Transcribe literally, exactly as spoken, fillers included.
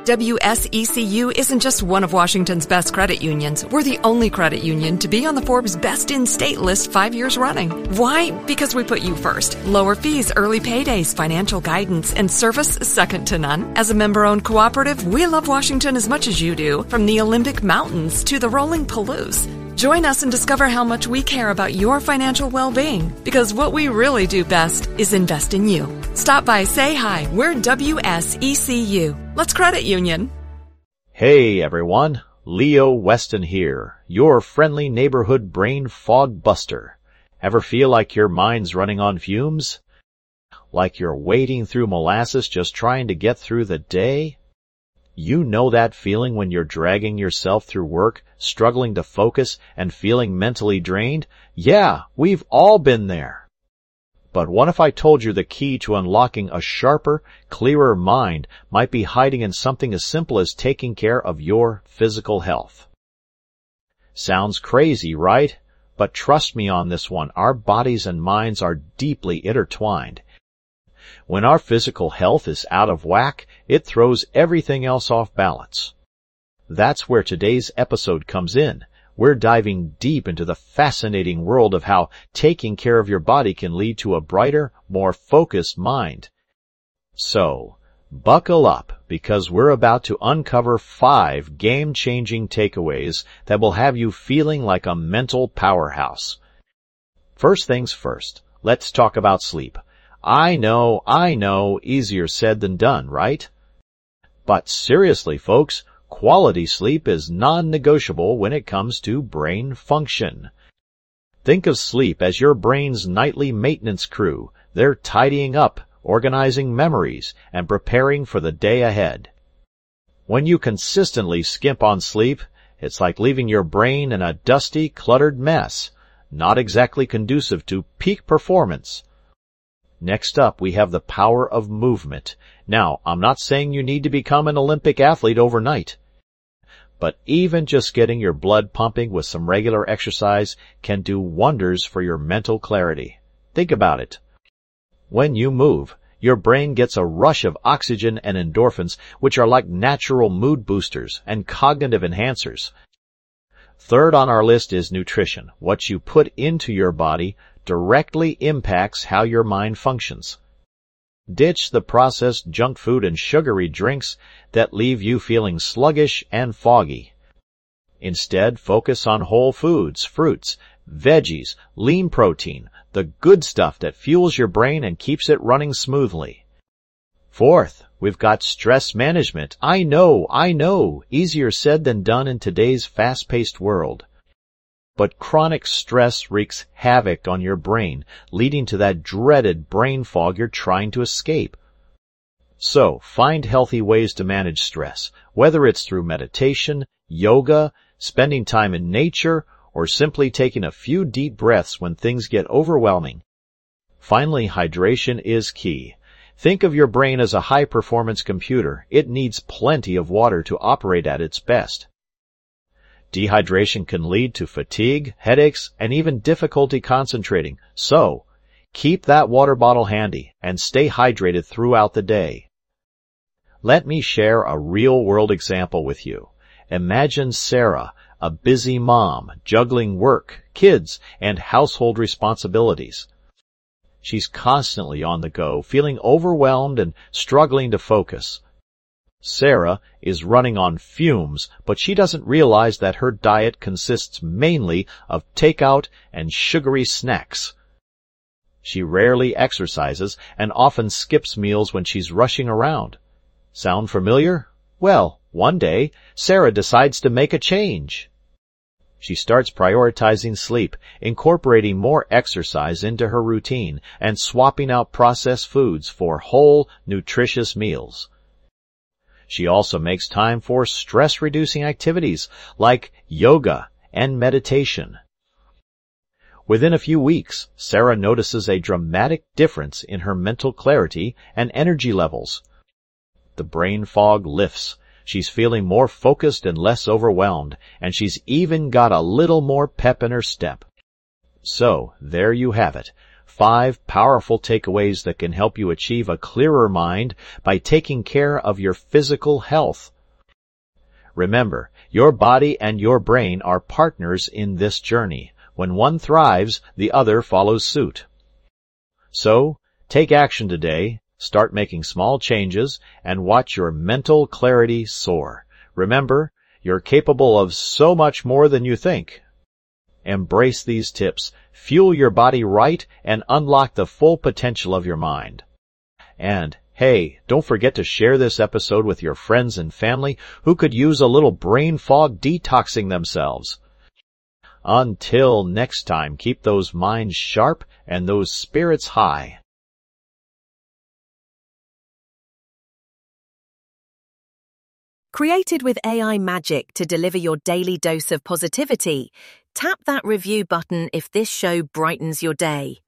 W S E C U isn't just one of Washington's best credit unions. We're the only credit union to be on the Forbes Best in State list five years running. Why? Because we put you first. Lower fees, early paydays, financial guidance, and service second to none. As a member-owned cooperative, we love Washington as much as you do, from the Olympic Mountains to the rolling Palouse. Join us and discover how much we care about your financial well-being, because what we really do best is invest in you. Stop by, say hi. We're W S E C U. Let's credit union. Hey everyone, Leo Weston here, your friendly neighborhood brain fog buster. Ever feel like your mind's running on fumes? Like you're wading through molasses just trying to get through the day? You know that feeling when you're dragging yourself through work, struggling to focus, and feeling mentally drained? Yeah, we've all been there. But what if I told you the key to unlocking a sharper, clearer mind might be hiding in something as simple as taking care of your physical health? Sounds crazy, right? But trust me on this one, our bodies and minds are deeply intertwined. When our physical health is out of whack, it throws everything else off balance. That's where today's episode comes in. We're diving deep into the fascinating world of how taking care of your body can lead to a brighter, more focused mind. So, buckle up, because we're about to uncover five game-changing takeaways that will have you feeling like a mental powerhouse. First things first, let's talk about sleep. I know, I know, easier said than done, right? But seriously, folks, quality sleep is non-negotiable when it comes to brain function. Think of sleep as your brain's nightly maintenance crew. They're tidying up, organizing memories, and preparing for the day ahead. When you consistently skimp on sleep, it's like leaving your brain in a dusty, cluttered mess, not exactly conducive to peak performance. Next up, we have the power of movement. Now, I'm not saying you need to become an Olympic athlete overnight, but even just getting your blood pumping with some regular exercise can do wonders for your mental clarity. Think about it. When you move, your brain gets a rush of oxygen and endorphins, which are like natural mood boosters and cognitive enhancers. Third on our list is nutrition. What you put into your body directly impacts how your mind functions. Ditch the processed junk food and sugary drinks that leave you feeling sluggish and foggy. Instead, focus on whole foods, fruits, veggies, lean protein, the good stuff that fuels your brain and keeps it running smoothly. Fourth, we've got stress management. I know, I know, easier said than done in today's fast-paced world. But chronic stress wreaks havoc on your brain, leading to that dreaded brain fog you're trying to escape. So, find healthy ways to manage stress, whether it's through meditation, yoga, spending time in nature, or simply taking a few deep breaths when things get overwhelming. Finally, hydration is key. Think of your brain as a high-performance computer. It needs plenty of water to operate at its best. Dehydration can lead to fatigue, headaches, and even difficulty concentrating. So, keep that water bottle handy and stay hydrated throughout the day. Let me share a real-world example with you. Imagine Sarah, a busy mom, juggling work, kids, and household responsibilities. She's constantly on the go, feeling overwhelmed and struggling to focus. Sarah is running on fumes, but she doesn't realize that her diet consists mainly of takeout and sugary snacks. She rarely exercises and often skips meals when she's rushing around. Sound familiar? Well, one day, Sarah decides to make a change. She starts prioritizing sleep, incorporating more exercise into her routine, and swapping out processed foods for whole, nutritious meals. She also makes time for stress-reducing activities like yoga and meditation. Within a few weeks, Sarah notices a dramatic difference in her mental clarity and energy levels. The brain fog lifts. She's feeling more focused and less overwhelmed, and she's even got a little more pep in her step. So, there you have it. Five powerful takeaways that can help you achieve a clearer mind by taking care of your physical health. Remember, your body and your brain are partners in this journey. When one thrives, the other follows suit. So, take action today, start making small changes, and watch your mental clarity soar. Remember, you're capable of so much more than you think. Embrace these tips, fuel your body right, and unlock the full potential of your mind. And, hey, don't forget to share this episode with your friends and family who could use a little brain fog detoxing themselves. Until next time, keep those minds sharp and those spirits high. Created with A I magic to deliver your daily dose of positivity, tap that review button if this show brightens your day.